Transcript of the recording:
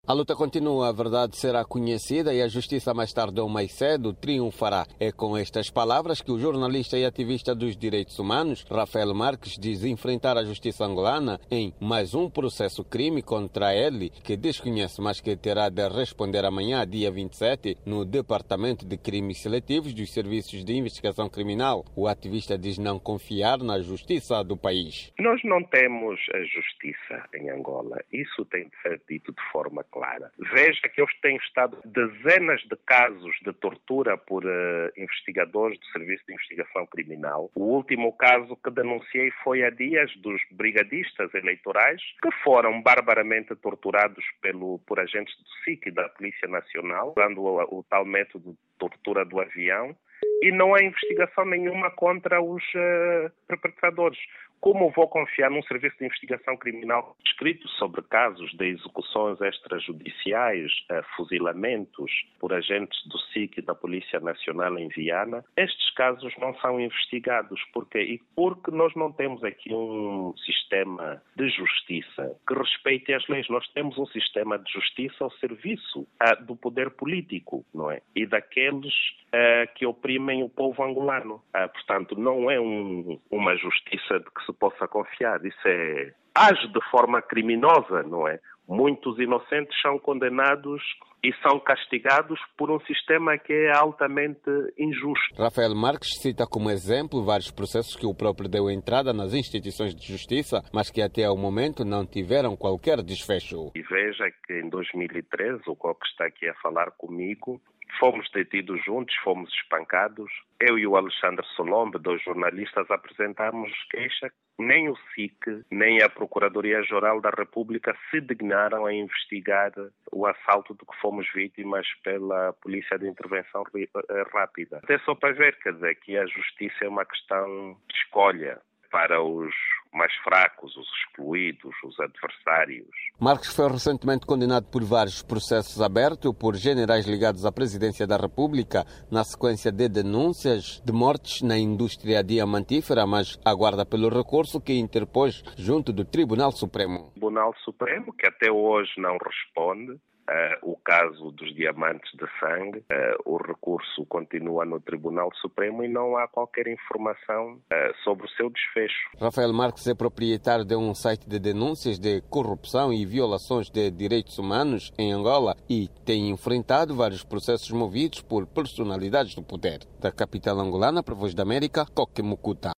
A luta continua, a verdade será conhecida e a justiça mais tarde ou mais cedo triunfará. É com estas palavras que o jornalista e ativista dos direitos humanos, Rafael Marques, diz enfrentar a justiça angolana em mais um processo crime contra ele, que desconhece, mas que terá de responder amanhã, dia 27, no Departamento de Crimes Seletivos dos Serviços de Investigação Criminal. O ativista diz não confiar na justiça do país. Nós não temos a justiça em Angola. Isso tem de ser dito de forma clara. Veja que eu tenho estado dezenas de casos de tortura por investigadores do Serviço de Investigação Criminal. O último caso que denunciei foi há dias dos brigadistas eleitorais que foram barbaramente torturados por agentes do SIC e da Polícia Nacional, usando o tal método de tortura do avião, e não há investigação nenhuma contra os perpetradores. Como vou confiar num serviço de investigação criminal escrito sobre casos de execuções extrajudiciais, fuzilamentos por agentes do SIC e da Polícia Nacional em Viana? Estes casos não são investigados. Porquê? E porque nós não temos aqui um sistema de justiça que respeite as leis. Nós temos um sistema de justiça ao serviço do poder político, não é? E daqueles que oprimem o povo angolano. Portanto, não é uma justiça de que se possa confiar. Isso age de forma criminosa, não é? Muitos inocentes são condenados e são castigados por um sistema que é altamente injusto. Rafael Marques cita como exemplo vários processos que o próprio deu entrada nas instituições de justiça, mas que até ao momento não tiveram qualquer desfecho. E veja que em 2013, o Coque está aqui a falar comigo, fomos detidos juntos, fomos espancados. Eu e o Alexandre Solombe, dois jornalistas, apresentámos queixa. Nem o SIC, nem a Procuradoria-Geral da República se dignaram a investigar o assalto de que fomos vítimas pela Polícia de Intervenção Rápida. Até só para ver, quer dizer, que a justiça é uma questão de escolha para os mais fracos, os excluídos, os adversários. Marques foi recentemente condenado por vários processos abertos por generais ligados à Presidência da República na sequência de denúncias de mortes na indústria diamantífera, mas aguarda pelo recurso que interpôs junto do Tribunal Supremo. O Tribunal Supremo, que até hoje não responde. O caso dos diamantes de sangue, o recurso continua no Tribunal Supremo e não há qualquer informação sobre o seu desfecho. Rafael Marques é proprietário de um site de denúncias de corrupção e violações de direitos humanos em Angola e tem enfrentado vários processos movidos por personalidades do poder. Da capital angolana, para a Voz da América, Coque Mukuta.